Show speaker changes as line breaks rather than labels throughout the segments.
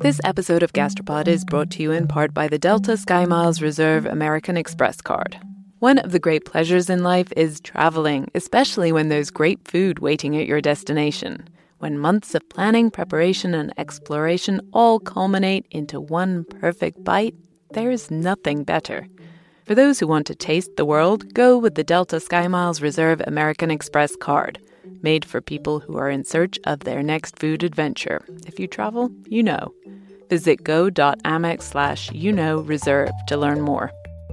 This episode of Gastropod is brought to you in part by the Delta SkyMiles Reserve American Express card. One of the great pleasures in life is traveling, especially when there's great food waiting at your destination. When months of planning, preparation, and exploration all culminate into one perfect bite, there's nothing better. For those who want to taste the world, go with the Delta SkyMiles Reserve American Express card, made for people who are in search of their next food adventure. If you travel, you know. Visit go.amex/reserve to learn more.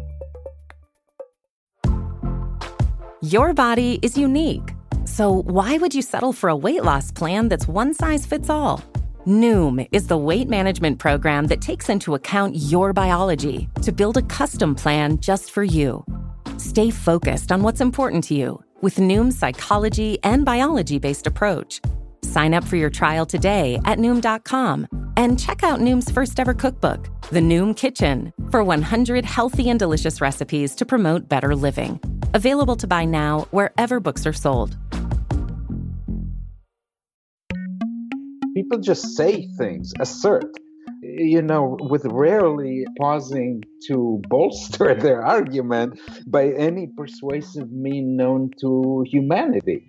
Your body is unique. So why would you settle for a weight loss plan that's one size fits all? Noom is the weight management program that takes into account your biology to build a custom plan just for you. Stay focused on what's important to you with Noom's psychology and biology-based approach. Sign up for your trial today at Noom.com and check out Noom's first ever cookbook, The Noom Kitchen, for 100 healthy and delicious recipes to promote better living. Available to buy now wherever books are sold.
People just say things, assert, with rarely pausing to bolster their argument by any persuasive mean known to humanity.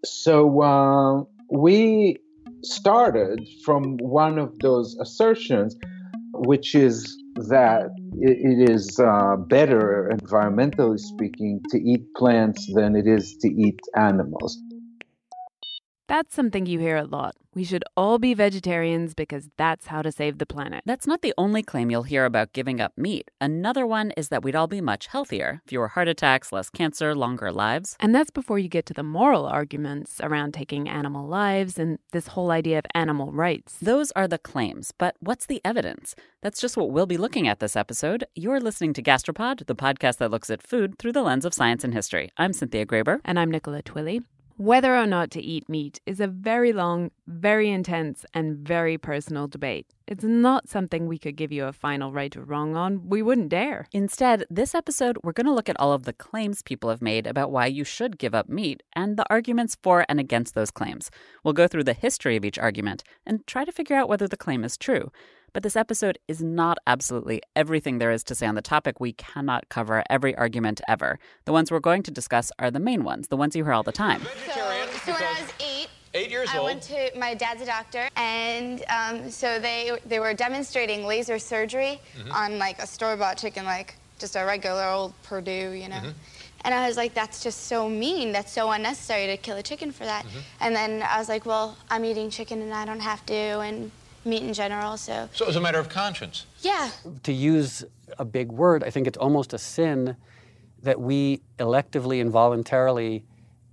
So we started from one of those assertions, which is that it is better, environmentally speaking, to eat plants than it is to eat animals.
That's something you hear a lot. We should all be vegetarians because that's how to save the planet.
That's not the only claim you'll hear about giving up meat. Another one is that we'd all be much healthier. Fewer heart attacks, less cancer, longer lives.
And that's before you get to the moral arguments around taking animal lives and this whole idea of animal rights.
Those are the claims, but what's the evidence? That's just what we'll be looking at this episode. You're listening to Gastropod, the podcast that looks at food through the lens of science and history. I'm Cynthia Graber.
And I'm Nicola Twilley. Whether or not to eat meat is a very long, very intense, and very personal debate. It's not something we could give you a final right or wrong on. We wouldn't dare.
Instead, this episode, we're going to look at all of the claims people have made about why you should give up meat and the arguments for and against those claims. We'll go through the history of each argument and try to figure out whether the claim is true. But this episode is not absolutely everything there is to say on the topic. We cannot cover every argument ever. The ones we're going to discuss are the main ones, the ones you hear all the time.
So when I was
8 years old,
I went to, my dad's a doctor, and so they were demonstrating laser surgery on like a store-bought chicken, like just a regular old Purdue, And I was like, that's just so mean. That's so unnecessary to kill a chicken for that. And then I was like, well, I'm eating chicken and I don't have to, and meat in general, so.
So it was a matter of conscience.
Yeah.
To use a big word, I think it's almost a sin that we electively and voluntarily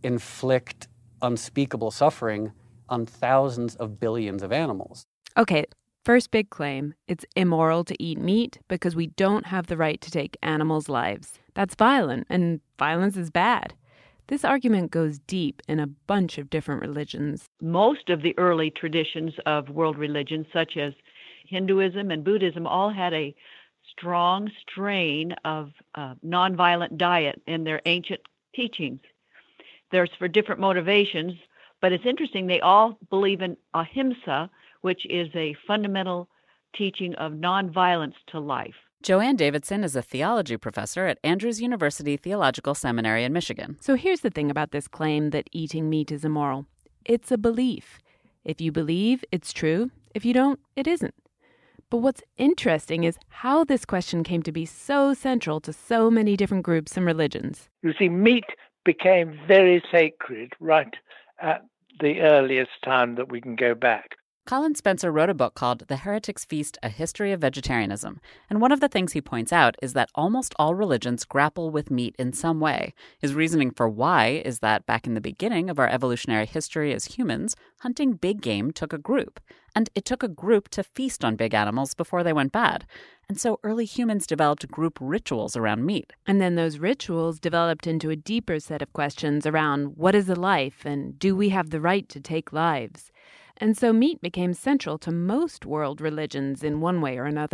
inflict unspeakable suffering on thousands of billions of animals.
Okay, first big claim. It's immoral to eat meat because we don't have the right to take animals' lives. That's violent, and violence is bad. This argument goes deep in a bunch of different religions.
Most of the early traditions of world religions, such as Hinduism and Buddhism, all had a strong strain of nonviolent diet in their ancient teachings. There's for different motivations, but it's interesting, they all believe in ahimsa, which is a fundamental teaching of nonviolence to life.
Joanne Davidson is a theology professor at Andrews University Theological Seminary in Michigan.
So here's the thing about this claim that eating meat is immoral. It's a belief. If you believe, it's true. If you don't, it isn't. But what's interesting is how this question came to be so central to so many different groups and religions.
You see, meat became very sacred right at the earliest time that we can go back.
Colin Spencer wrote a book called The Heretic's Feast, A History of Vegetarianism. And one of the things he points out is that almost all religions grapple with meat in some way. His reasoning for why is that back in the beginning of our evolutionary history as humans, hunting big game took a group. And it took a group to feast on big animals before they went bad. And so early humans developed group rituals around meat.
And then those rituals developed into a deeper set of questions around what is a life and do we have the right to take lives? And so meat became central to most world religions in one way or another.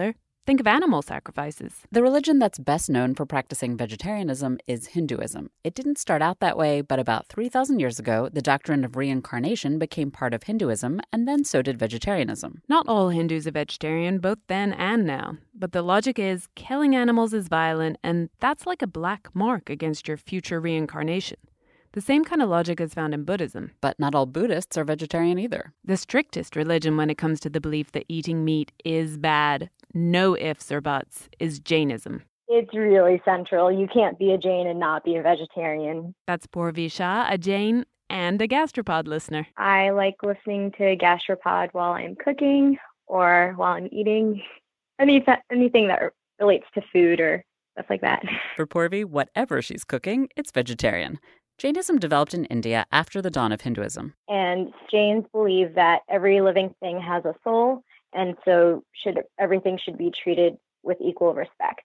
Think of animal sacrifices.
The religion that's best known for practicing vegetarianism is Hinduism. It didn't start out that way, but about 3,000 years ago, the doctrine of reincarnation became part of Hinduism, and then so did vegetarianism.
Not all Hindus are vegetarian, both then and now. But the logic is killing animals is violent, and that's like a black mark against your future reincarnation. The same kind of logic is found in Buddhism.
But not all Buddhists are vegetarian either.
The strictest religion when it comes to the belief that eating meat is bad, no ifs or buts, is Jainism.
It's really central. You can't be a Jain and not be a vegetarian.
That's Purvi Shah, a Jain and a Gastropod listener.
I like listening to Gastropod while I'm cooking or while I'm eating. Anything that relates to food or stuff like that.
For Purvi, whatever she's cooking, it's vegetarian. Jainism developed in India after the dawn of Hinduism.
And Jains believe that every living thing has a soul, and so everything should be treated with equal respect.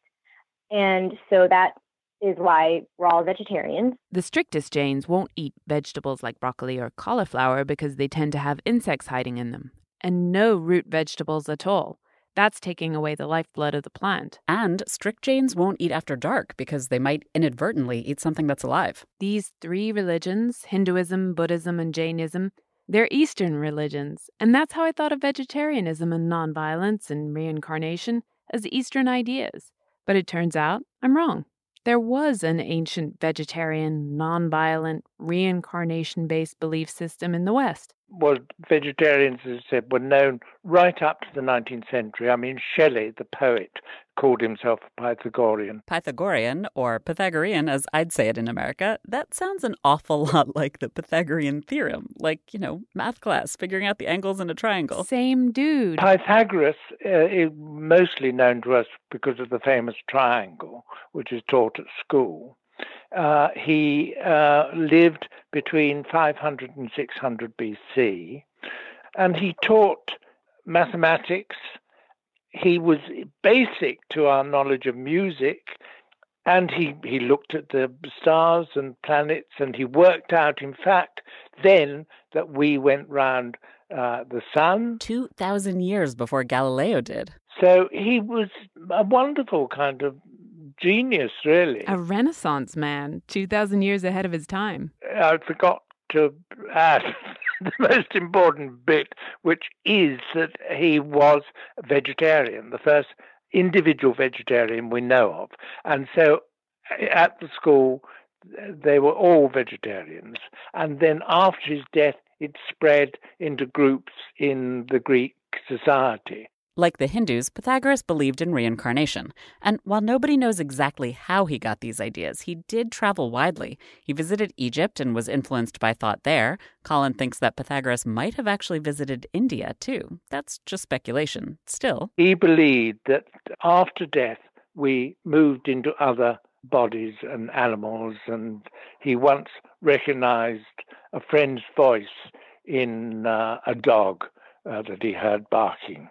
And so that is why we're all vegetarians.
The strictest Jains won't eat vegetables like broccoli or cauliflower because they tend to have insects hiding in them. And no root vegetables at all. That's taking away the lifeblood of the plant.
And strict Jains won't eat after dark because they might inadvertently eat something that's alive.
These three religions, Hinduism, Buddhism, and Jainism, they're Eastern religions. And that's how I thought of vegetarianism and nonviolence and reincarnation as Eastern ideas. But it turns out I'm wrong. There was an ancient vegetarian, nonviolent, reincarnation-based belief system in the West.
Well, vegetarians, as I said, were known right up to the 19th century. I mean, Shelley, the poet, called himself a Pythagorean.
Pythagorean, or Pythagorean as I'd say it in America, that sounds an awful lot like the Pythagorean theorem. Like, math class, figuring out the angles in a triangle.
Same dude.
Pythagoras is mostly known to us because of the famous triangle, which is taught at school. He lived between 500 and 600 BC, and he taught mathematics. He was basic to our knowledge of music, and he looked at the stars and planets, and he worked out, in fact, then that we went round the sun.
2,000 years before Galileo did.
So he was a wonderful kind of genius, really.
A Renaissance man, 2,000 years ahead of his time.
I forgot to add the most important bit, which is that he was a vegetarian, the first individual vegetarian we know of. And so at the school, they were all vegetarians. And then after his death, it spread into groups in the Greek society.
Like the Hindus, Pythagoras believed in reincarnation. And while nobody knows exactly how he got these ideas, he did travel widely. He visited Egypt and was influenced by thought there. Colin thinks that Pythagoras might have actually visited India, too. That's just speculation. Still,
he believed that after death, we moved into other bodies and animals, and he once recognized a friend's voice in a dog that he heard barking.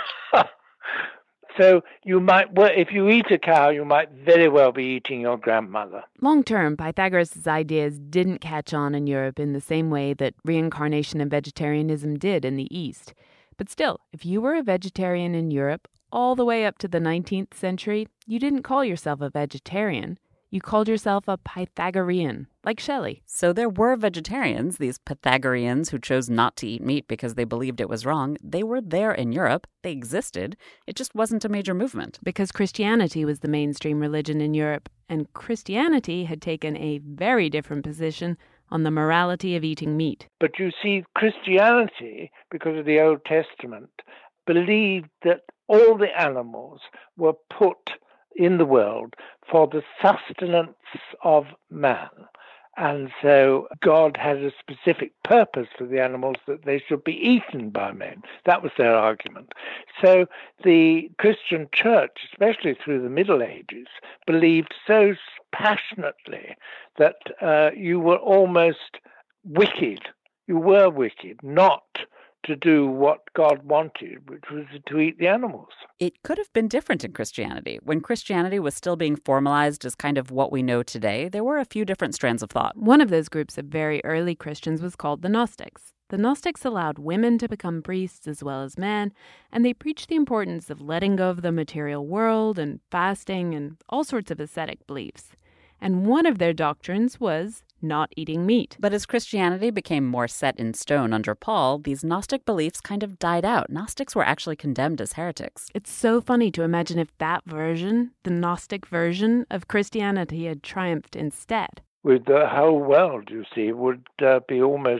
So you might, if you eat a cow, you might very well be eating your grandmother.
Long term, Pythagoras' ideas didn't catch on in Europe in the same way that reincarnation and vegetarianism did in the East. But still, if you were a vegetarian in Europe all the way up to the 19th century, you didn't call yourself a vegetarian. You called yourself a Pythagorean, like Shelley.
So there were vegetarians, these Pythagoreans who chose not to eat meat because they believed it was wrong. They were there in Europe. They existed. It just wasn't a major movement.
Because Christianity was the mainstream religion in Europe, and Christianity had taken a very different position on the morality of eating meat.
But you see, Christianity, because of the Old Testament, believed that all the animals were put in the world for the sustenance of man. And so God had a specific purpose for the animals, that they should be eaten by men. That was their argument. So the Christian church, especially through the Middle Ages, believed so passionately that you were almost wicked. You were wicked not to do what God wanted, which was to eat the animals.
It could have been different in Christianity. When Christianity was still being formalized as kind of what we know today, there were a few different strands of thought.
One of those groups of very early Christians was called the Gnostics. The Gnostics allowed women to become priests as well as men, and they preached the importance of letting go of the material world and fasting and all sorts of ascetic beliefs. And one of their doctrines was not eating meat.
But as Christianity became more set in stone under Paul, these Gnostic beliefs kind of died out. Gnostics were actually condemned as heretics.
It's so funny to imagine if that version, the Gnostic version of Christianity, had triumphed instead.
With the whole world, you see, would be almost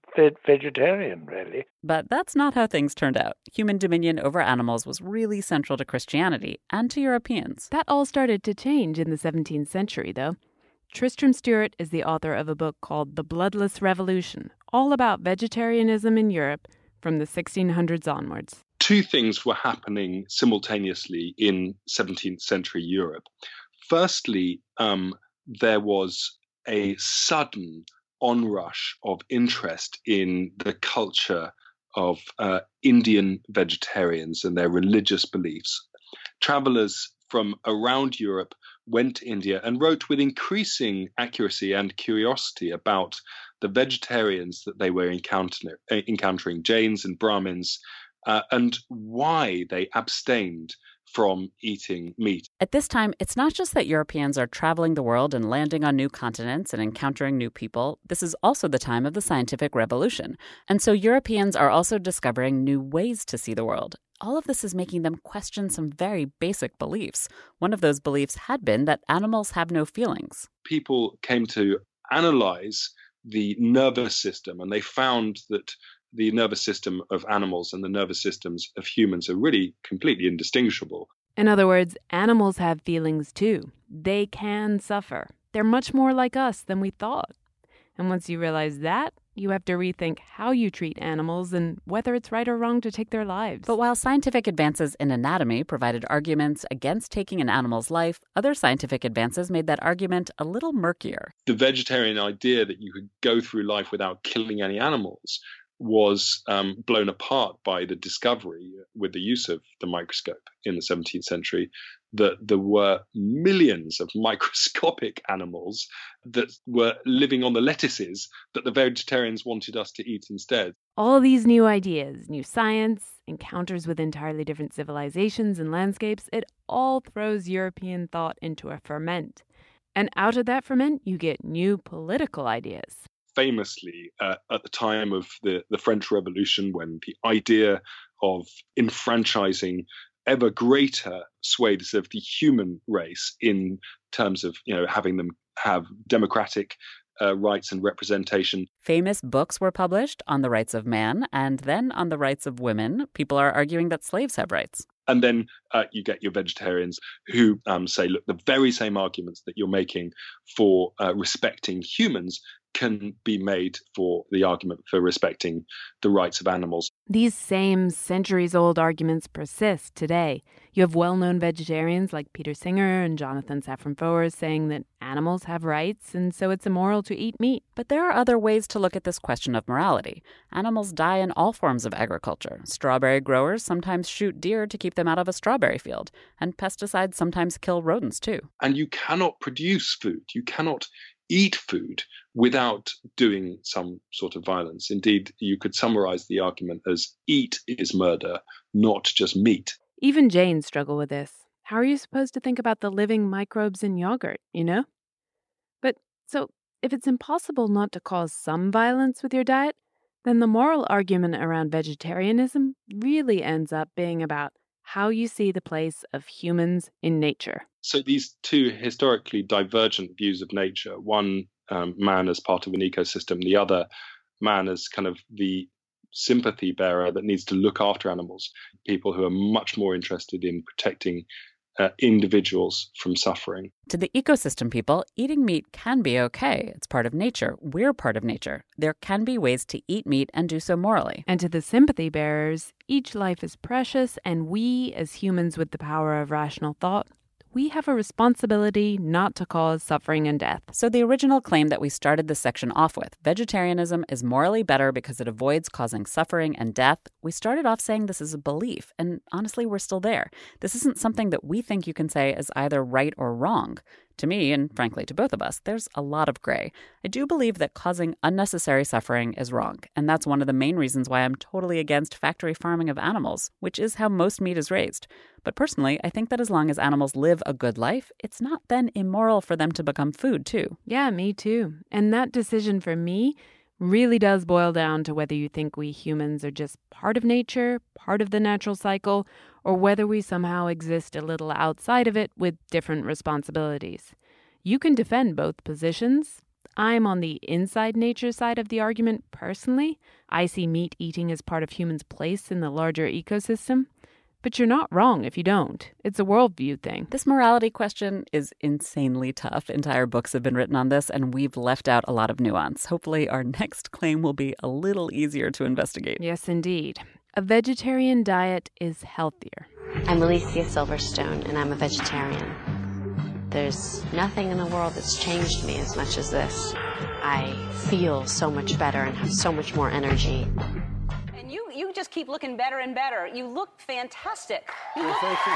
vegetarian, really.
But that's not how things turned out. Human dominion over animals was really central to Christianity and to Europeans.
That all started to change in the 17th century, though. Tristram Stuart is the author of a book called The Bloodless Revolution, all about vegetarianism in Europe from the 1600s onwards.
Two things were happening simultaneously in 17th century Europe. Firstly, there was a sudden onrush of interest in the culture of Indian vegetarians and their religious beliefs. Travelers from around Europe went to India and wrote with increasing accuracy and curiosity about the vegetarians that they were encountering, Jains and Brahmins, and why they abstained from eating meat.
At this time, it's not just that Europeans are traveling the world and landing on new continents and encountering new people. This is also the time of the scientific revolution. And so Europeans are also discovering new ways to see the world. All of this is making them question some very basic beliefs. One of those beliefs had been that animals have no feelings.
People came to analyze the nervous system, and they found that the nervous system of animals and the nervous systems of humans are really completely indistinguishable.
In other words, animals have feelings too. They can suffer. They're much more like us than we thought. And once you realize that, you have to rethink how you treat animals and whether it's right or wrong to take their lives.
But while scientific advances in anatomy provided arguments against taking an animal's life, other scientific advances made that argument a little murkier.
The vegetarian idea that you could go through life without killing any animals was blown apart by the discovery, with the use of the microscope in the 17th century, that there were millions of microscopic animals that were living on the lettuces that the vegetarians wanted us to eat instead.
All these new ideas, new science, encounters with entirely different civilizations and landscapes, it all throws European thought into a ferment. And out of that ferment, you get new political ideas.
Famously, at the time of the French Revolution, when the idea of enfranchising ever greater swathes of the human race in terms of, having them have democratic rights and representation.
Famous books were published on the rights of man and then on the rights of women. People are arguing that slaves have rights.
And then you get your vegetarians who say, look, the very same arguments that you're making for respecting humans can be made for the argument for respecting the rights of animals.
These same centuries-old arguments persist today. You have well-known vegetarians like Peter Singer and Jonathan Safran Foer saying that animals have rights and so it's immoral to eat meat.
But there are other ways to look at this question of morality. Animals die in all forms of agriculture. Strawberry growers sometimes shoot deer to keep them out of a strawberry field, and pesticides sometimes kill rodents too.
And you cannot produce food. You cannot eat food without doing some sort of violence. Indeed, you could summarize the argument as eat is murder, not just meat.
Even Jains struggle with this. How are you supposed to think about the living microbes in yogurt, But so if it's impossible not to cause some violence with your diet, then the moral argument around vegetarianism really ends up being about how you see the place of humans in nature.
So these two historically divergent views of nature, one man as part of an ecosystem, the other man as kind of the sympathy bearer that needs to look after animals, people who are much more interested in protecting individuals from suffering.
To the ecosystem people, eating meat can be okay. It's part of nature. We're part of nature. There can be ways to eat meat and do so morally.
And to the sympathy bearers, each life is precious, and we, as humans with the power of rational thought, we have a responsibility not to cause suffering and death.
So the original claim that we started this section off with, vegetarianism is morally better because it avoids causing suffering and death, we started off saying this is a belief, and honestly, we're still there. This isn't something that we think you can say is either right or wrong. To me, and frankly to both of us, there's a lot of gray. I do believe that causing unnecessary suffering is wrong, and that's one of the main reasons why I'm totally against factory farming of animals, which is how most meat is raised. But personally, I think that as long as animals live a good life, it's not then immoral for them to become food, too.
Yeah, me too. And that decision for me really does boil down to whether you think we humans are just part of nature, part of the natural cycle, or whether we somehow exist a little outside of it with different responsibilities. You can defend both positions. I'm on the inside nature side of the argument personally. I see meat eating as part of humans' place in the larger ecosystem. But you're not wrong if you don't. It's a worldview thing.
This morality question is insanely tough. Entire books have been written on this, and we've left out a lot of nuance. Hopefully, our next claim will be a little easier to investigate.
Yes, indeed. A vegetarian diet is healthier.
I'm Alicia Silverstone, and I'm a vegetarian. There's nothing in the world that's changed me as much as this. I feel so much better and have so much more energy.
You just keep looking better and better. You look fantastic.
Thank you.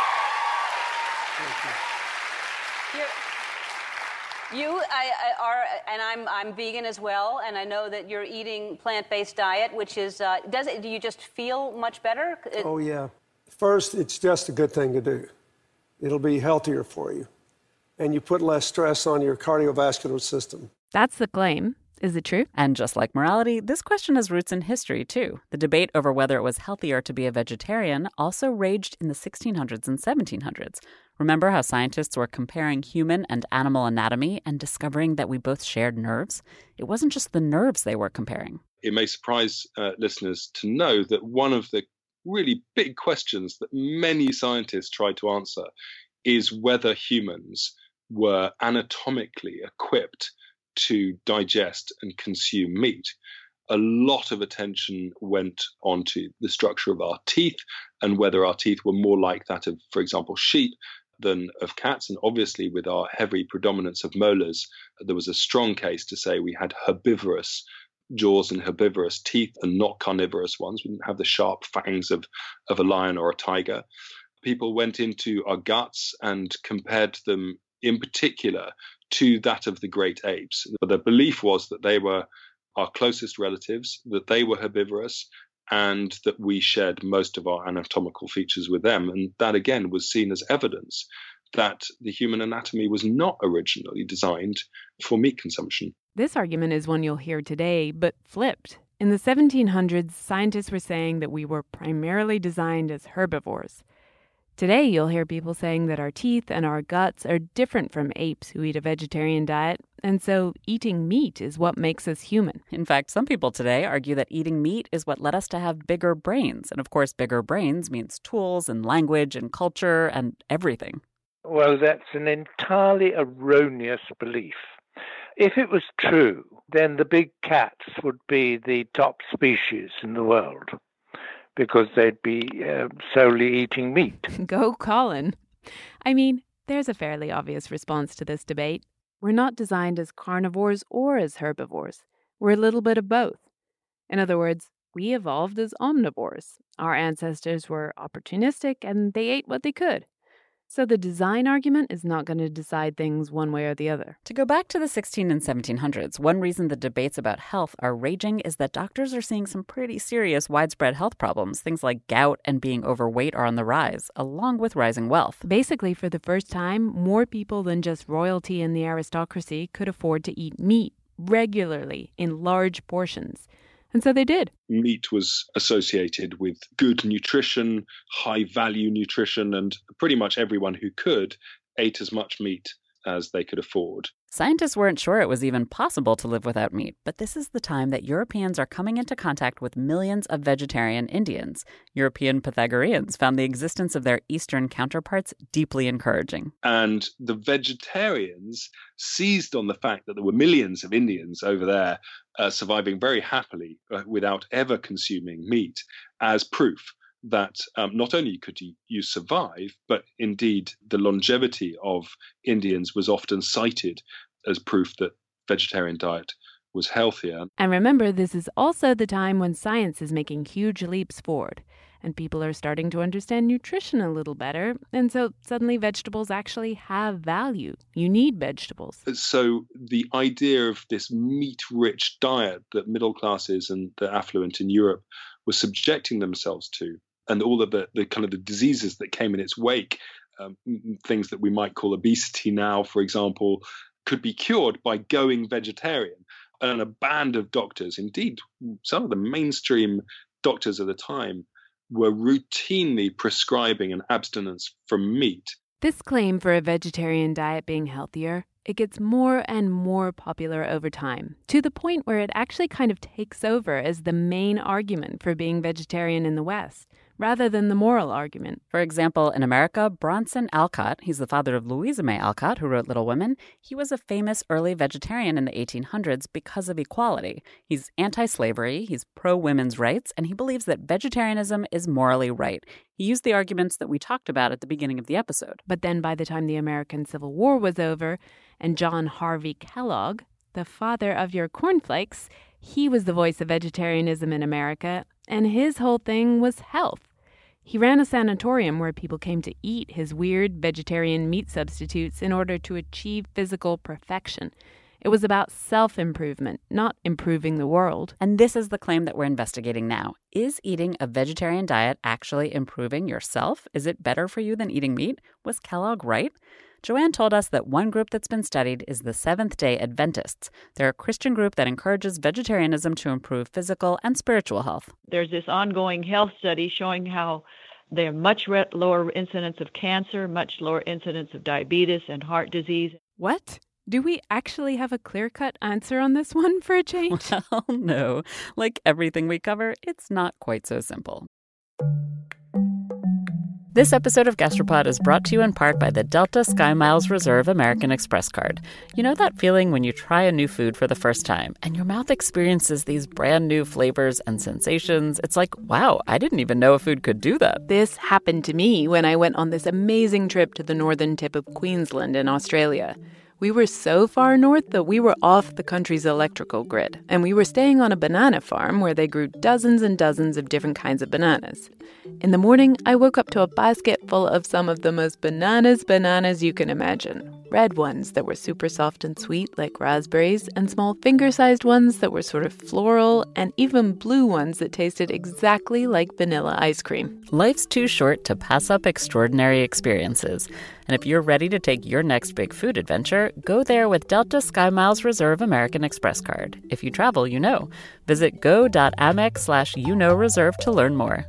I'm vegan as well, and I know that you're eating plant-based diet, which is, do you just feel much better?
Oh, yeah. First, it's just a good thing to do. It'll be healthier for you, and you put less stress on your cardiovascular system.
That's the claim. Is it true?
And just like morality, this question has roots in history, too. The debate over whether it was healthier to be a vegetarian also raged in the 1600s and 1700s. Remember how scientists were comparing human and animal anatomy and discovering that we both shared nerves? It wasn't just the nerves they were comparing.
It may surprise listeners to know that one of the really big questions that many scientists try to answer is whether humans were anatomically equipped to digest and consume meat. A lot of attention went onto the structure of our teeth and whether our teeth were more like that of, for example, sheep than of cats. And obviously, with our heavy predominance of molars, there was a strong case to say we had herbivorous jaws and herbivorous teeth and not carnivorous ones. We didn't have the sharp fangs of a lion or a tiger. People went into our guts and compared them in particular to that of the great apes. But the belief was that they were our closest relatives, that they were herbivorous, and that we shared most of our anatomical features with them. And that, again, was seen as evidence that the human anatomy was not originally designed for meat consumption.
This argument is one you'll hear today, but flipped. In the 1700s, scientists were saying that we were primarily designed as herbivores. Today, you'll hear people saying that our teeth and our guts are different from apes who eat a vegetarian diet, and so eating meat is what makes us human.
In fact, some people today argue that eating meat is what led us to have bigger brains. And of course, bigger brains means tools and language and culture and everything.
Well, that's an entirely erroneous belief. If it was true, then the big cats would be the top species in the world, because they'd be solely eating meat.
Go Colin. I mean, there's a fairly obvious response to this debate. We're not designed as carnivores or as herbivores. We're a little bit of both. In other words, we evolved as omnivores. Our ancestors were opportunistic and they ate what they could. So the design argument is not going to decide things one way or the other.
To go back to the 1600s and 1700s, one reason the debates about health are raging is that doctors are seeing some pretty serious widespread health problems. Things like gout and being overweight are on the rise, along with rising wealth.
Basically, for the first time, more people than just royalty and the aristocracy could afford to eat meat regularly in large portions. And so they did.
Meat was associated with good nutrition, high-value nutrition, and pretty much everyone who could ate as much meat as they could afford.
Scientists weren't sure it was even possible to live without meat, but this is the time that Europeans are coming into contact with millions of vegetarian Indians. European Pythagoreans found the existence of their Eastern counterparts deeply encouraging.
And the vegetarians seized on the fact that there were millions of Indians over there surviving very happily without ever consuming meat as proof that not only could you survive, but indeed the longevity of Indians was often cited as proof that vegetarian diet was healthier.
And remember, this is also the time when science is making huge leaps forward. and people are starting to understand nutrition a little better. And so suddenly vegetables actually have value. You need vegetables.
So the idea of this meat-rich diet that middle classes and the affluent in Europe were subjecting themselves to, and all of the kind of the diseases that came in its wake, things that we might call obesity now, for example, could be cured by going vegetarian. And a band of doctors, indeed, some of the mainstream doctors of the time, were routinely prescribing an abstinence from meat.
This claim for a vegetarian diet being healthier, it gets more and more popular over time, to the point where it actually kind of takes over as the main argument for being vegetarian in the West, rather than the moral argument.
For example, in America, Bronson Alcott, he's the father of Louisa May Alcott, who wrote Little Women, he was a famous early vegetarian in the 1800s because of equality. He's anti-slavery, he's pro-women's rights, and he believes that vegetarianism is morally right. He used the arguments that we talked about at the beginning of the episode.
But then by the time the American Civil War was over, and John Harvey Kellogg, the father of your cornflakes, he was the voice of vegetarianism in America, and his whole thing was health. He ran a sanatorium where people came to eat his weird vegetarian meat substitutes in order to achieve physical perfection. It was about self-improvement, not improving the world.
And this is the claim that we're investigating now. Is eating a vegetarian diet actually improving yourself? Is it better for you than eating meat? Was Kellogg right? Joanne told us that one group that's been studied is the Seventh-day Adventists. They're a Christian group that encourages vegetarianism to improve physical and spiritual health.
There's this ongoing health study showing how there are much lower incidence of cancer, much lower incidence of diabetes and heart disease.
What? Do we actually have a clear-cut answer on this one for a change?
Well, no. Like everything we cover, it's not quite so simple. This episode of Gastropod is brought to you in part by the Delta SkyMiles Reserve American Express card. You know that feeling when you try a new food for the first time and your mouth experiences these brand new flavors and sensations? It's like, wow, I didn't even know a food could do that.
This happened to me when I went on this amazing trip to the northern tip of Queensland in Australia. We were so far north that we were off the country's electrical grid, and we were staying on a banana farm where they grew dozens and dozens of different kinds of bananas. In the morning, I woke up to a basket full of some of the most bananas you can imagine. Red ones that were super soft and sweet like raspberries, and small finger-sized ones that were sort of floral, and even blue ones that tasted exactly like vanilla ice cream.
Life's too short to pass up extraordinary experiences. And if you're ready to take your next big food adventure, go there with Delta SkyMiles Reserve American Express card. If you travel, you know. Visit go.amex/reserve to learn more.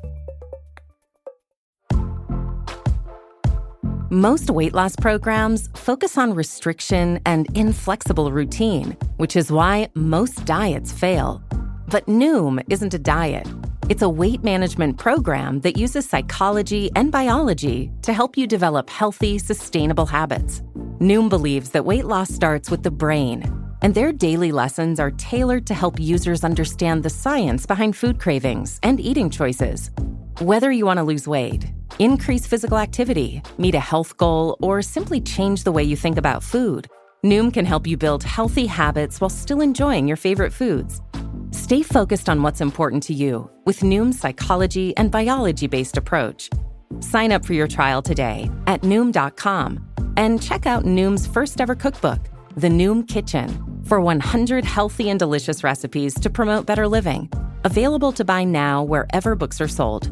Most weight loss programs focus on restriction and inflexible routine, which is why most diets fail. But Noom isn't a diet. It's a weight management program that uses psychology and biology to help you develop healthy, sustainable habits. Noom believes that weight loss starts with the brain, and their daily lessons are tailored to help users understand the science behind food cravings and eating choices. Whether you want to lose weight, increase physical activity, meet a health goal, or simply change the way you think about food, Noom can help you build healthy habits while still enjoying your favorite foods. Stay focused on what's important to you with Noom's psychology and biology-based approach. Sign up for your trial today at Noom.com and check out Noom's first ever cookbook, The Noom Kitchen, for 100 healthy and delicious recipes to promote better living. Available to buy now wherever books are sold.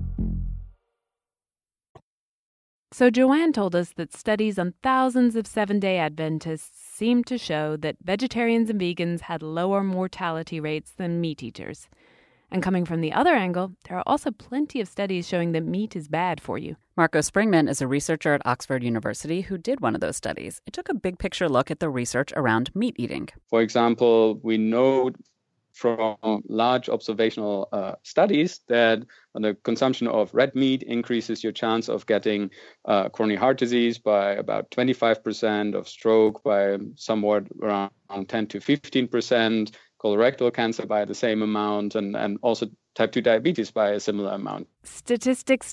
So Joanne told us that studies on thousands of Seventh-day Adventists seemed to show that vegetarians and vegans had lower mortality rates than meat eaters. And coming from the other angle, there are also plenty of studies showing that meat is bad for you.
Marco Springman is a researcher at Oxford University who did one of those studies. It took a big picture look at the research around meat eating.
For example, we know from large observational studies that the consumption of red meat increases your chance of getting coronary heart disease by about 25%, of stroke by somewhat around 10 to 15%, colorectal cancer by the same amount, and also type 2 diabetes by a similar amount.
Statistics.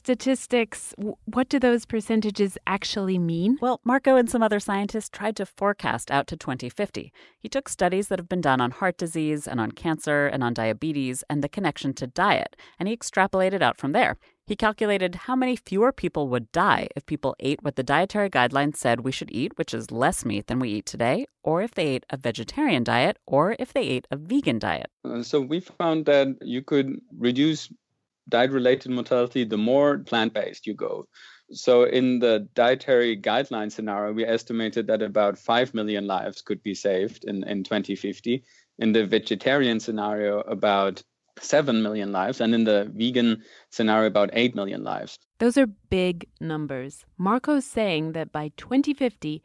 What do those percentages actually mean?
Well, Marco and some other scientists tried to forecast out to 2050. He took studies that have been done on heart disease and on cancer and on diabetes and the connection to diet, and he extrapolated out from there. He calculated how many fewer people would die if people ate what the dietary guidelines said we should eat, which is less meat than we eat today, or if they ate a vegetarian diet, or if they ate a vegan diet.
So we found that you could reduce diet-related mortality the more plant-based you go. So in the dietary guideline scenario, we estimated that about 5 million lives could be saved in 2050. In the vegetarian scenario, about 7 million lives, and in the vegan scenario, about 8 million lives.
Those are big numbers. Marco's saying that by 2050,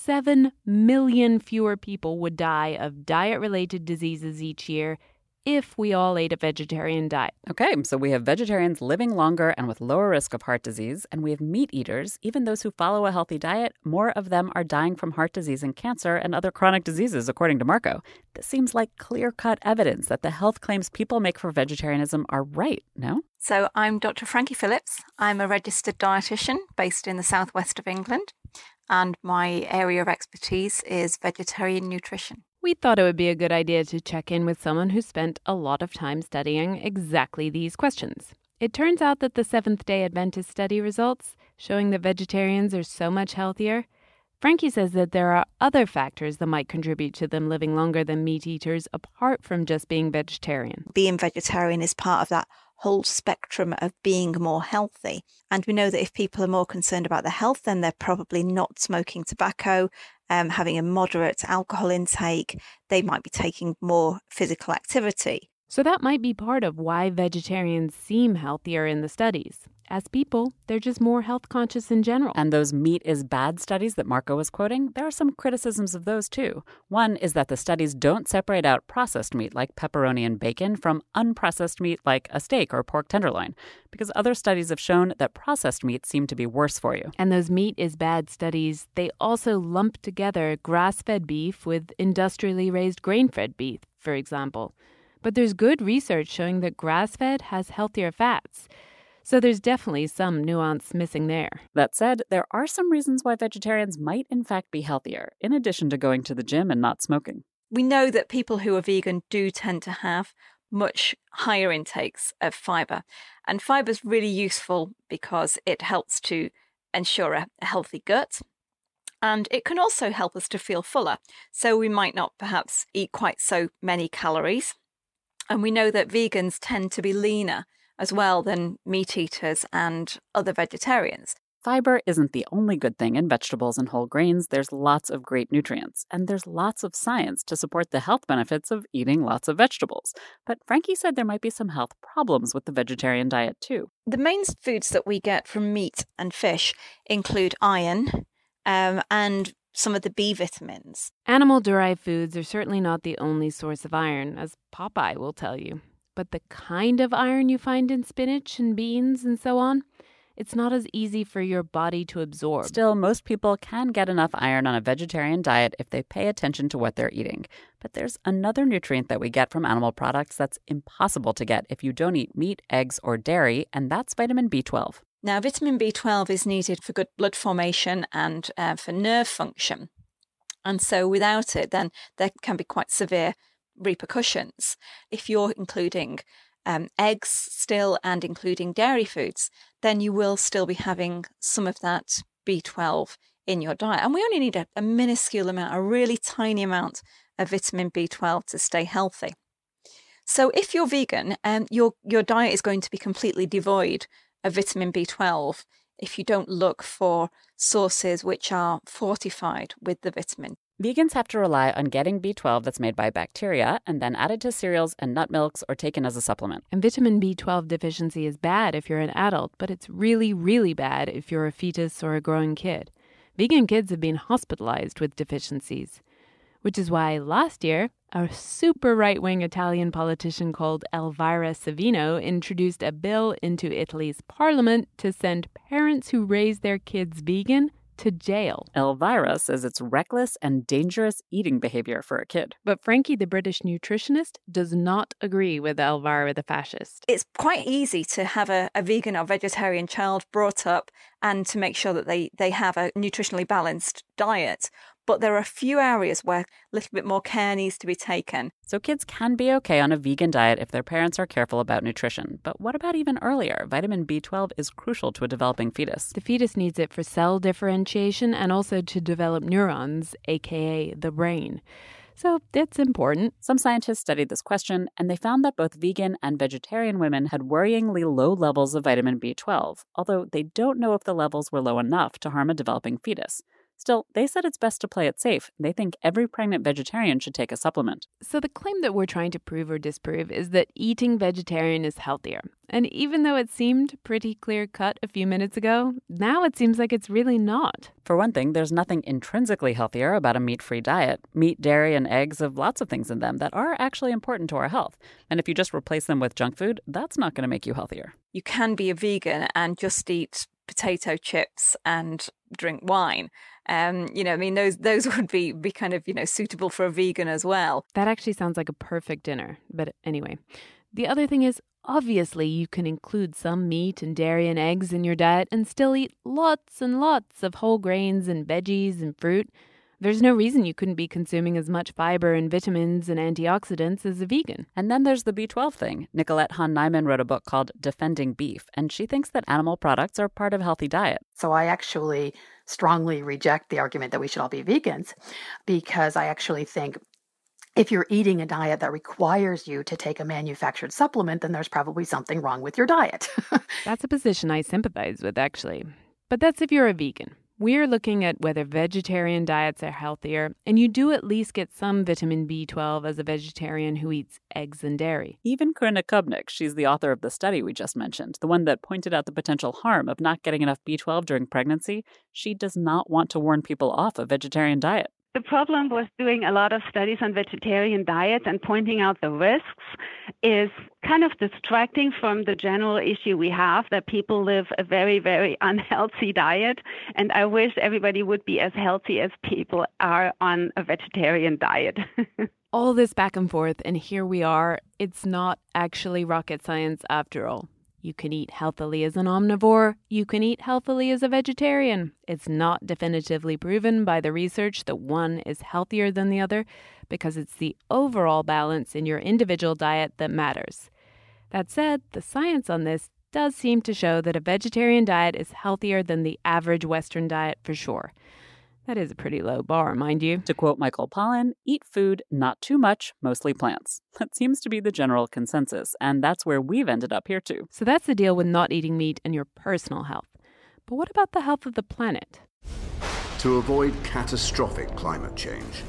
7 million fewer people would die of diet-related diseases each year if we all ate a vegetarian diet.
Okay, so we have vegetarians living longer and with lower risk of heart disease, and we have meat eaters, even those who follow a healthy diet, more of them are dying from heart disease and cancer and other chronic diseases, according to Marco. This seems like clear-cut evidence that the health claims people make for vegetarianism are right, no?
So I'm Dr. Frankie Phillips. I'm a registered dietitian based in the southwest of England, and my area of expertise is vegetarian nutrition.
We thought it would be a good idea to check in with someone who spent a lot of time studying exactly these questions. It turns out that the Seventh-day Adventist study results, showing that vegetarians are so much healthier, Frankie says that there are other factors that might contribute to them living longer than meat eaters apart from just being vegetarian.
Being vegetarian is part of that whole spectrum of being more healthy. And we know that if people are more concerned about their health, then they're probably not smoking tobacco, having a moderate alcohol intake. They might be taking more physical activity.
So that might be part of why vegetarians seem healthier in the studies. As people, they're just more health conscious in general.
And those meat is bad studies that Marco was quoting, there are some criticisms of those too. One is that the studies don't separate out processed meat like pepperoni and bacon from unprocessed meat like a steak or pork tenderloin, because other studies have shown that processed meat seem to be worse for you.
And those meat is bad studies, they also lump together grass-fed beef with industrially raised grain-fed beef, for example. But there's good research showing that grass-fed has healthier fats. So there's definitely some nuance missing there.
That said, there are some reasons why vegetarians might in fact be healthier, in addition to going to the gym and not smoking.
We know that people who are vegan do tend to have much higher intakes of fibre. And fibre is really useful because it helps to ensure a healthy gut. And it can also help us to feel fuller. So we might not perhaps eat quite so many calories. And we know that vegans tend to be leaner as well than meat eaters and other vegetarians.
Fiber isn't the only good thing in vegetables and whole grains. There's lots of great nutrients, and there's lots of science to support the health benefits of eating lots of vegetables. But Frankie said there might be some health problems with the vegetarian diet too.
The main foods that we get from meat and fish include iron and some of the B vitamins.
Animal-derived foods are certainly not the only source of iron, as Popeye will tell you. But the kind of iron you find in spinach and beans and so on, it's not as easy for your body to absorb.
Still, most people can get enough iron on a vegetarian diet if they pay attention to what they're eating. But there's another nutrient that we get from animal products that's impossible to get if you don't eat meat, eggs, or dairy, and that's vitamin B12.
Now, vitamin B12 is needed for good blood formation and for nerve function. And so without it, then there can be quite severe repercussions. If you're including eggs still and including dairy foods, then you will still be having some of that B12 in your diet. And we only need a minuscule amount, a really tiny amount of vitamin B12 to stay healthy. So if you're vegan, your diet is going to be completely devoid of vitamin B12 if you don't look for sources which are fortified with the vitamin.
Vegans have to rely on getting B12 that's made by bacteria and then added to cereals and nut milks or taken as a supplement.
And vitamin B12 deficiency is bad if you're an adult, but it's really, really bad if you're a fetus or a growing kid. Vegan kids have been hospitalized with deficiencies, which is why last year, a super right-wing Italian politician called Elvira Savino introduced a bill into Italy's parliament to send parents who raise their kids vegan to jail.
Elvira says it's reckless and dangerous eating behavior for a kid.
But Frankie, the British nutritionist, does not agree with Elvira the fascist.
It's quite easy to have a vegan or vegetarian child brought up and to make sure that they have a nutritionally balanced diet. But there are a few areas where a little bit more care needs to be taken.
So kids can be okay on a vegan diet if their parents are careful about nutrition. But what about even earlier? Vitamin B12 is crucial to a developing fetus.
The fetus needs it for cell differentiation and also to develop neurons, aka the brain. So it's important.
Some scientists studied this question, and they found that both vegan and vegetarian women had worryingly low levels of vitamin B12, although they don't know if the levels were low enough to harm a developing fetus. Still, they said it's best to play it safe. They think every pregnant vegetarian should take a supplement.
So the claim that we're trying to prove or disprove is that eating vegetarian is healthier. And even though it seemed pretty clear-cut a few minutes ago, now it seems like it's really not.
For one thing, there's nothing intrinsically healthier about a meat-free diet. Meat, dairy, and eggs have lots of things in them that are actually important to our health. And if you just replace them with junk food, that's not going to make you healthier.
You can be a vegan and just eat potato chips and drink wine. Those would be kind of, suitable for a vegan as well.
That actually sounds like a perfect dinner. But anyway, the other thing is, obviously, you can include some meat and dairy and eggs in your diet and still eat lots and lots of whole grains and veggies and fruit. There's no reason you couldn't be consuming as much fiber and vitamins and antioxidants as a vegan.
And then there's the B12 thing. Nicolette Hahn-Nyman wrote a book called Defending Beef, and she thinks that animal products are part of a healthy diet.
So I actually strongly reject the argument that we should all be vegans, because I actually think if you're eating a diet that requires you to take a manufactured supplement, then there's probably something wrong with your diet.
That's a position I sympathize with, actually. But that's if you're a vegan. We're looking at whether vegetarian diets are healthier, and you do at least get some vitamin B12 as a vegetarian who eats eggs and dairy.
Even Corinna Kubnik, she's the author of the study we just mentioned, the one that pointed out the potential harm of not getting enough B12 during pregnancy, she does not want to warn people off a vegetarian diet.
The problem with doing a lot of studies on vegetarian diets and pointing out the risks is kind of distracting from the general issue we have that people live a very, very unhealthy diet. And I wish everybody would be as healthy as people are on a vegetarian diet.
All this back and forth, and here we are. It's not actually rocket science after all. You can eat healthily as an omnivore. You can eat healthily as a vegetarian. It's not definitively proven by the research that one is healthier than the other because it's the overall balance in your individual diet that matters. That said, the science on this does seem to show that a vegetarian diet is healthier than the average Western diet for sure. That is a pretty low bar, mind you.
To quote Michael Pollan, eat food, not too much, mostly plants. That seems to be the general consensus, and that's where we've ended up here too.
So that's the deal with not eating meat and your personal health. But what about the health of the planet?
To avoid catastrophic climate change,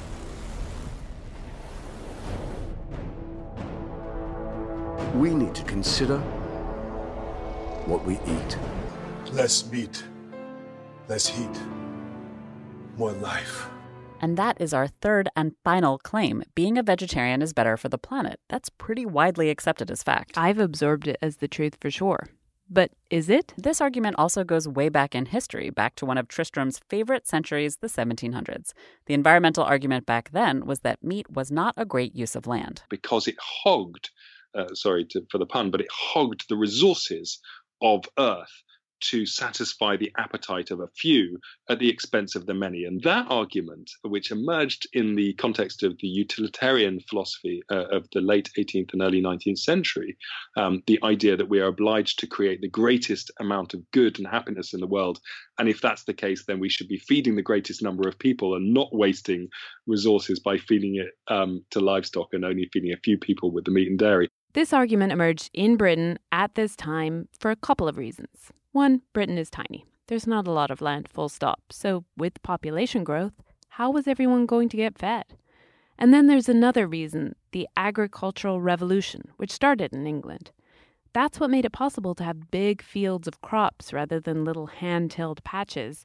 we need to consider what we eat.
Less meat, less heat. More life.
And that is our third and final claim. Being a vegetarian is better for the planet. That's pretty widely accepted as fact.
I've absorbed it as the truth for sure. But is it?
This argument also goes way back in history, back to one of Tristram's favorite centuries, the 1700s. The environmental argument back then was that meat was not a great use of land.
Because it hogged, for the pun, but it hogged the resources of Earth to satisfy the appetite of a few at the expense of the many. And that argument, which emerged in the context of the utilitarian philosophy of the late 18th and early 19th century, the idea that we are obliged to create the greatest amount of good and happiness in the world. And if that's the case, then we should be feeding the greatest number of people and not wasting resources by feeding it to livestock and only feeding a few people with the meat and dairy.
This argument emerged in Britain at this time for a couple of reasons. One, Britain is tiny. There's not a lot of land, full stop. So with population growth, how was everyone going to get fed? And then there's another reason, the agricultural revolution, which started in England. That's what made it possible to have big fields of crops rather than little hand-tilled patches.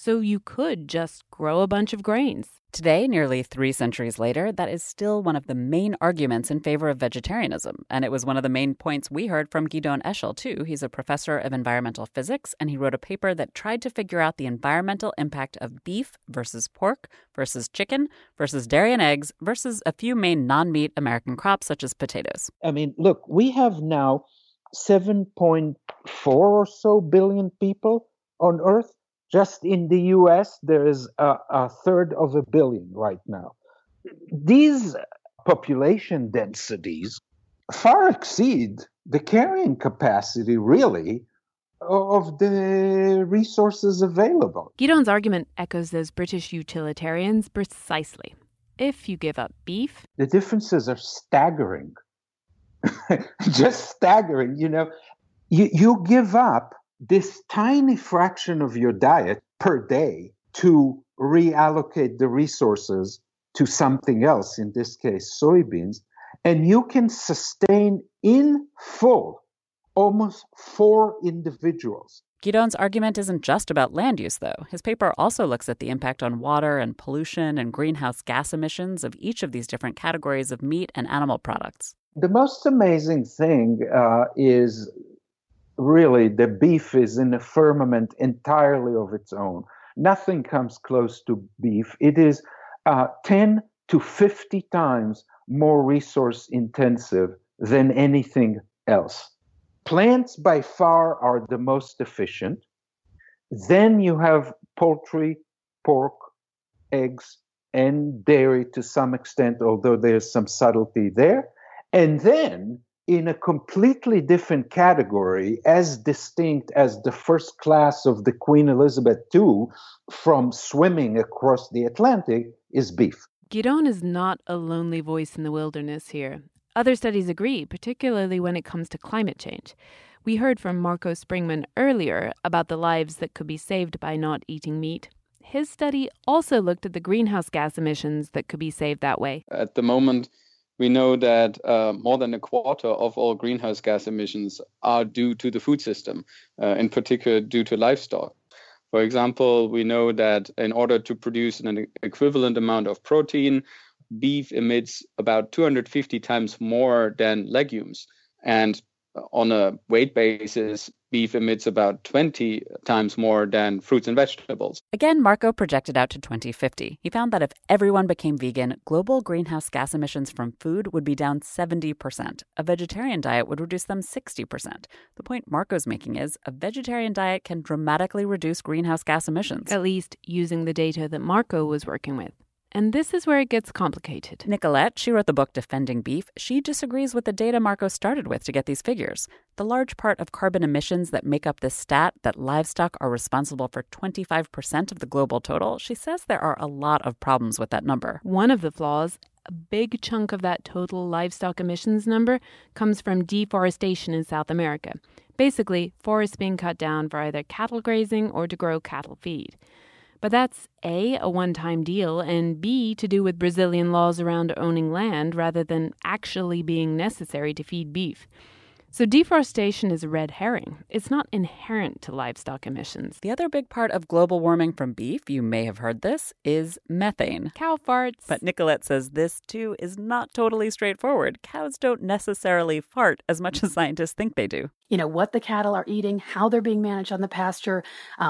So you could just grow a bunch of grains.
Today, nearly 3 centuries later, that is still one of the main arguments in favor of vegetarianism. And it was one of the main points we heard from Gidon Eshel, too. He's a professor of environmental physics, and he wrote a paper that tried to figure out the environmental impact of beef versus pork versus chicken versus dairy and eggs versus a few main non-meat American crops, such as potatoes.
I mean, look, we have now 7.4 or so billion people on Earth. Just in the US, there is a third of a billion right now. These population densities far exceed the carrying capacity, really, of the resources available.
Gidon's argument echoes those British utilitarians precisely. If you give up beef,
the differences are staggering. Just staggering. You know, you give up this tiny fraction of your diet per day to reallocate the resources to something else, in this case, soybeans, and you can sustain in full almost 4 individuals.
Gidon's argument isn't just about land use, though. His paper also looks at the impact on water and pollution and greenhouse gas emissions of each of these different categories of meat and animal products.
The most amazing thing is really the beef is in a firmament entirely of its own. Nothing comes close to beef. It is 10 to 50 times more resource intensive than anything else. Plants by far are the most efficient. Then you have poultry, pork, eggs, and dairy to some extent, although there's some subtlety there. And then in a completely different category, as distinct as the first class of the Queen Elizabeth II from swimming across the Atlantic, is beef.
Gidon is not a lonely voice in the wilderness here. Other studies agree, particularly when it comes to climate change. We heard from Marco Springman earlier about the lives that could be saved by not eating meat. His study also looked at the greenhouse gas emissions that could be saved that way.
At the moment, we know that more than a quarter of all greenhouse gas emissions are due to the food system, in particular due to livestock. For example, we know that in order to produce an equivalent amount of protein, beef emits about 250 times more than legumes. And on a weight basis, beef emits about 20 times more than fruits and vegetables.
Again, Marco projected out to 2050. He found that if everyone became vegan, global greenhouse gas emissions from food would be down 70%. A vegetarian diet would reduce them 60%. The point Marco's making is a vegetarian diet can dramatically reduce greenhouse gas emissions.
At least using the data that Marco was working with. And this is where it gets complicated.
Nicolette, she wrote the book Defending Beef. She disagrees with the data Marco started with to get these figures. The large part of carbon emissions that make up this stat, that livestock are responsible for 25% of the global total, she says there are a lot of problems with that number.
One of the flaws, a big chunk of that total livestock emissions number, comes from deforestation in South America. Basically, forests being cut down for either cattle grazing or to grow cattle feed. But that's A, a one-time deal, and B, to do with Brazilian laws around owning land rather than actually being necessary to feed beef. So deforestation is a red herring. It's not inherent to livestock emissions.
The other big part of global warming from beef, you may have heard this, is methane.
Cow farts.
But Nicolette says this, too, is not totally straightforward. Cows don't necessarily fart as much as scientists think they do.
You know, what the cattle are eating, how they're being managed on the pasture,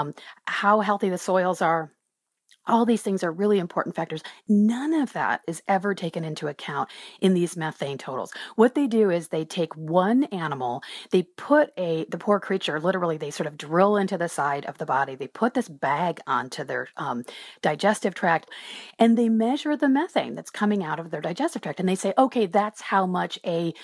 how healthy the soils are. All these things are really important factors. None of that is ever taken into account in these methane totals. What they do is they take one animal, they put the poor creature, literally they sort of drill into the side of the body, they put this bag onto their digestive tract, and they measure the methane that's coming out of their digestive tract. And they say, okay, that's how much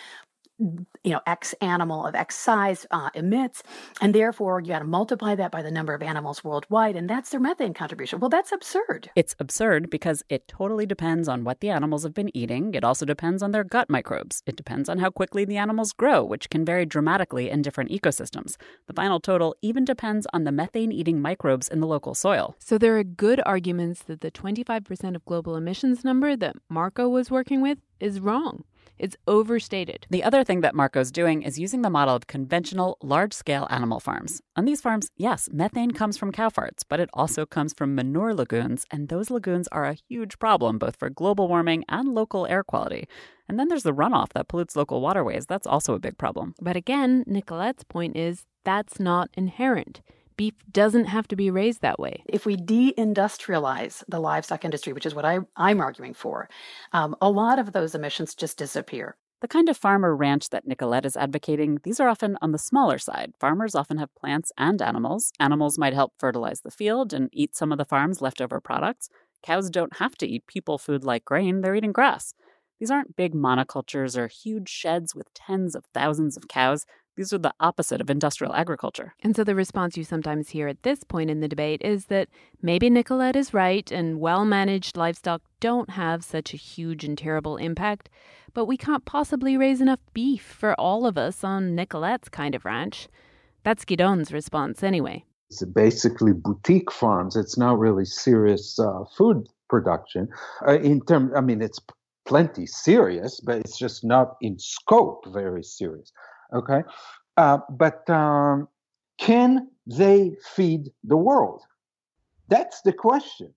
X animal of X size emits, and therefore you got to multiply that by the number of animals worldwide, and that's their methane contribution. Well, that's absurd.
It's absurd because it totally depends on what the animals have been eating. It also depends on their gut microbes. It depends on how quickly the animals grow, which can vary dramatically in different ecosystems. The final total even depends on the methane-eating microbes in the local soil.
So there are good arguments that the 25% of global emissions number that Marco was working with is wrong. It's overstated.
The other thing that Marco's doing is using the model of conventional, large-scale animal farms. On these farms, yes, methane comes from cow farts, but it also comes from manure lagoons, and those lagoons are a huge problem both for global warming and local air quality. And then there's the runoff that pollutes local waterways. That's also a big problem.
But again, Nicolette's point is that's not inherent. Beef doesn't have to be raised that way.
If we deindustrialize the livestock industry, which is what I'm arguing for, a lot of those emissions just disappear.
The kind of farm or ranch that Nicolette is advocating, these are often on the smaller side. Farmers often have plants and animals. Animals might help fertilize the field and eat some of the farm's leftover products. Cows don't have to eat people food like grain. They're eating grass. These aren't big monocultures or huge sheds with tens of thousands of cows. These are the opposite of industrial agriculture.
And so the response you sometimes hear at this point in the debate is that maybe Nicolette is right and well-managed livestock don't have such a huge and terrible impact, but we can't possibly raise enough beef for all of us on Nicolette's kind of ranch. That's Guidon's response anyway.
It's basically boutique farms. It's not really serious food production. It's plenty serious, but it's just not in scope very serious. Okay, but can they feed the world? That's the question.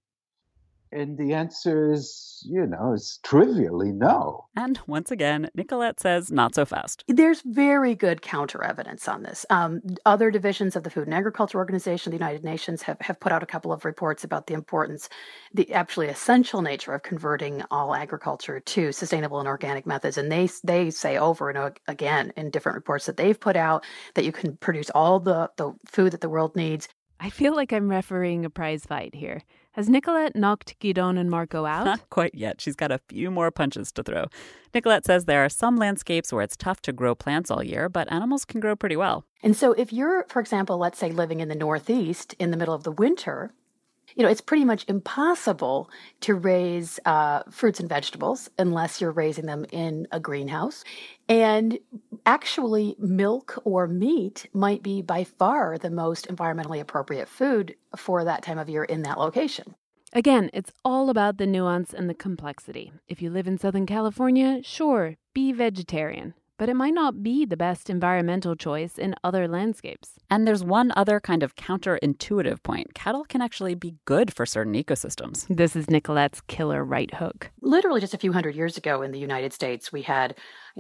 And the answer is, is trivially no.
And once again, Nicolette says not so fast.
There's very good counter evidence on this. Other divisions of the Food and Agriculture Organization, the United Nations, have put out a couple of reports about the importance, the actually essential nature of converting all agriculture to sustainable and organic methods. And they say over and again in different reports that they've put out that you can produce all the food that the world needs.
I feel like I'm refereeing a prize fight here. Has Nicolette knocked Guidon and Marco out?
Not quite yet. She's got a few more punches to throw. Nicolette says there are some landscapes where it's tough to grow plants all year, but animals can grow pretty well.
And so if you're, for example, let's say living in the Northeast in the middle of the winter, it's pretty much impossible to raise fruits and vegetables unless you're raising them in a greenhouse. And actually, milk or meat might be by far the most environmentally appropriate food for that time of year in that location.
Again, it's all about the nuance and the complexity. If you live in Southern California, sure, be vegetarian. But it might not be the best environmental choice in other landscapes.
And there's one other kind of counterintuitive point. Cattle can actually be good for certain ecosystems.
This is Nicolette's killer right hook.
Literally just a few hundred years ago in the United States, we had,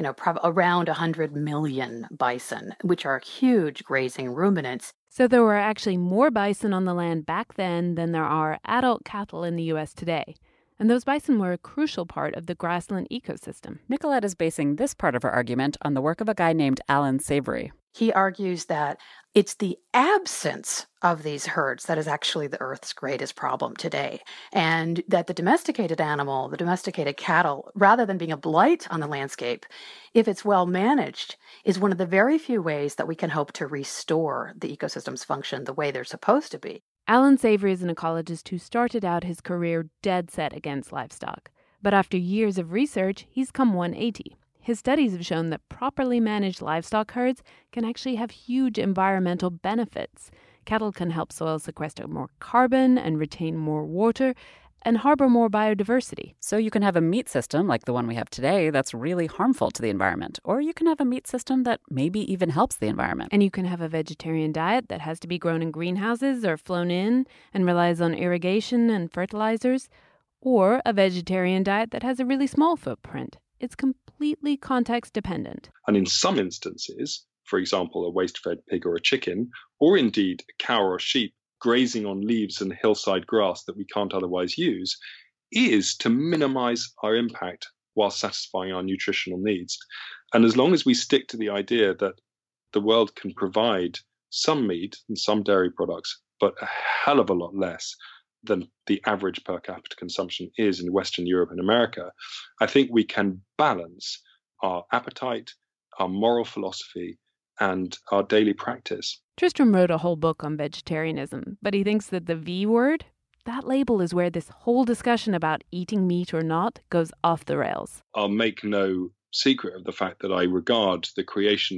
around 100 million bison, which are huge grazing ruminants.
So there were actually more bison on the land back then than there are adult cattle in the U.S. today. And those bison were a crucial part of the grassland ecosystem.
Nicolette is basing this part of her argument on the work of a guy named Alan Savory.
He argues that it's the absence of these herds that is actually the Earth's greatest problem today, and that the domesticated animal, the domesticated cattle, rather than being a blight on the landscape, if it's well managed, is one of the very few ways that we can hope to restore the ecosystem's function the way they're supposed to be.
Alan Savory is an ecologist who started out his career dead set against livestock. But after years of research, he's come 180. His studies have shown that properly managed livestock herds can actually have huge environmental benefits. Cattle can help soil sequester more carbon and retain more water and harbor more biodiversity.
So you can have a meat system like the one we have today that's really harmful to the environment, or you can have a meat system that maybe even helps the environment.
And you can have a vegetarian diet that has to be grown in greenhouses or flown in and relies on irrigation and fertilizers, or a vegetarian diet that has a really small footprint. It's completely context dependent.
And in some instances, for example, a waste-fed pig or a chicken, or indeed a cow or a sheep, grazing on leaves and hillside grass that we can't otherwise use, is to minimize our impact while satisfying our nutritional needs. And as long as we stick to the idea that the world can provide some meat and some dairy products, but a hell of a lot less than the average per capita consumption is in Western Europe and America, I think we can balance our appetite, our moral philosophy, and our daily practice.
Tristram wrote a whole book on vegetarianism, but he thinks that the V word, that label is where this whole discussion about eating meat or not goes off the rails.
I'll make no secret of the fact that I regard the creation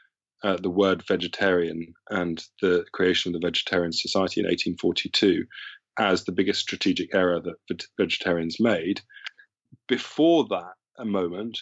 of the word vegetarian and the creation of the Vegetarian Society in 1842 as the biggest strategic error that vegetarians made. Before that moment,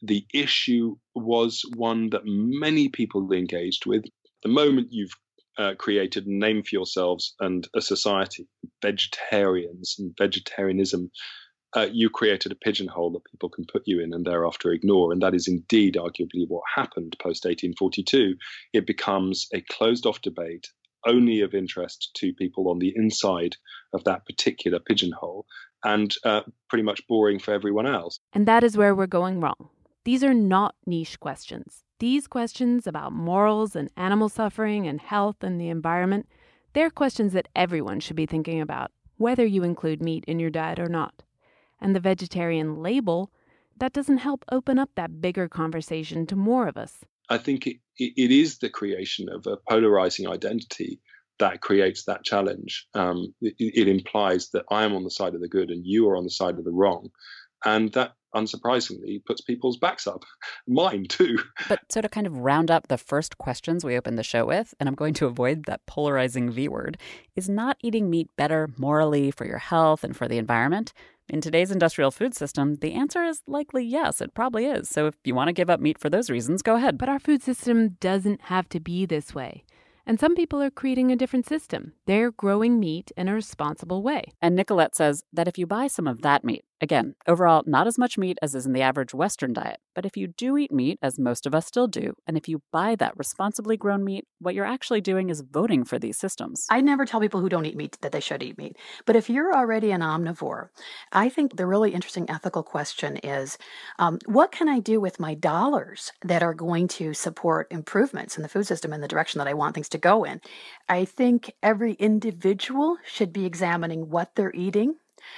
the issue was one that many people engaged with. The moment you've created a name for yourselves and a society, vegetarians and vegetarianism, you created a pigeonhole that people can put you in and thereafter ignore. And that is indeed arguably what happened post-1842. It becomes a closed-off debate only of interest to people on the inside of that particular pigeonhole and pretty much boring for everyone else.
And that is where we're going wrong. These are not niche questions. These questions about morals and animal suffering and health and the environment, they're questions that everyone should be thinking about, whether you include meat in your diet or not. And the vegetarian label, that doesn't help open up that bigger conversation to more of us.
I think it is the creation of a polarizing identity that creates that challenge. It implies that I am on the side of the good and you are on the side of the wrong. And that, unsurprisingly, puts people's backs up. Mine, too.
But so to kind of round up the first questions we opened the show with, and I'm going to avoid that polarizing V word, is not eating meat better morally for your health and for the environment? In today's industrial food system, the answer is likely yes, it probably is. So if you want to give up meat for those reasons, go ahead.
But our food system doesn't have to be this way. And some people are creating a different system. They're growing meat in a responsible way.
And Nicolette says that if you buy some of that meat, again, overall, not as much meat as is in the average Western diet, but if you do eat meat, as most of us still do, and if you buy that responsibly grown meat, what you're actually doing is voting for these systems.
I never tell people who don't eat meat that they should eat meat. But if you're already an omnivore, I think the really interesting ethical question is, what can I do with my dollars that are going to support improvements in the food system in the direction that I want things to go in? I think every individual should be examining what they're eating.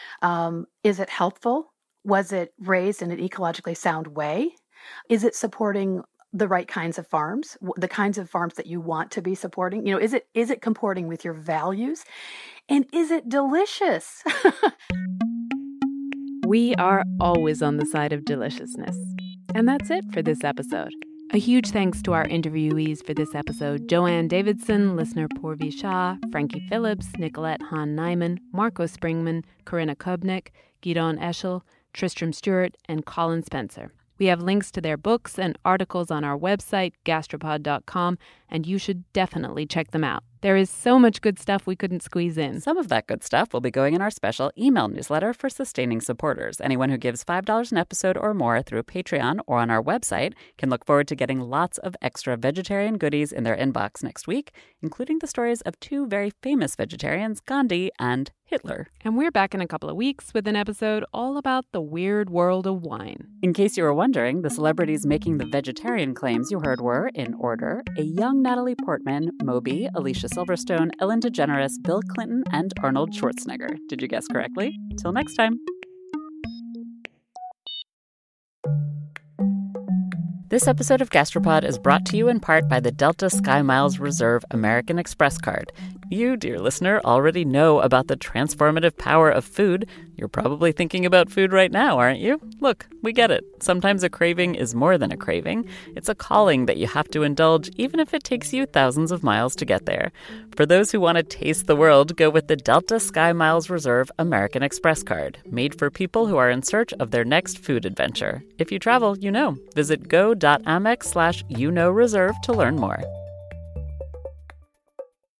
Is it helpful? Was it raised in an ecologically sound way? Is it supporting the right kinds of farms, the kinds of farms that you want to be supporting? You know, is it comporting with your values? And is it delicious?
We are always on the side of deliciousness. And that's it for this episode. A huge thanks to our interviewees for this episode: Joanne Davidson, listener Purvi Shah, Frankie Phillips, Nicolette Hahn-Nyman, Marco Springman, Corinna Kubnik, Gidon Eschel, Tristram Stewart, and Colin Spencer. We have links to their books and articles on our website, gastropod.com, and you should definitely check them out. There is so much good stuff we couldn't squeeze in.
Some of that good stuff will be going in our special email newsletter for sustaining supporters. Anyone who gives $5 an episode or more through Patreon or on our website can look forward to getting lots of extra vegetarian goodies in their inbox next week, including the stories of two very famous vegetarians, Gandhi and Hitler.
And we're back in a couple of weeks with an episode all about the weird world of wine.
In case you were wondering, the celebrities making the vegetarian claims you heard were, in order, a young Natalie Portman, Moby, Alicia Silverstone, Ellen DeGeneres, Bill Clinton, and Arnold Schwarzenegger. Did you guess correctly? Till next time. This episode of Gastropod is brought to you in part by the Delta SkyMiles Reserve American Express card. You, dear listener, already know about the transformative power of food. You're probably thinking about food right now, aren't you? Look, we get it. Sometimes a craving is more than a craving. It's a calling that you have to indulge, even if it takes you thousands of miles to get there. For those who want to taste the world, go with the Delta SkyMiles Reserve American Express card, made for people who are in search of their next food adventure. If you travel, you know. Visit go.amex/reserve to learn more.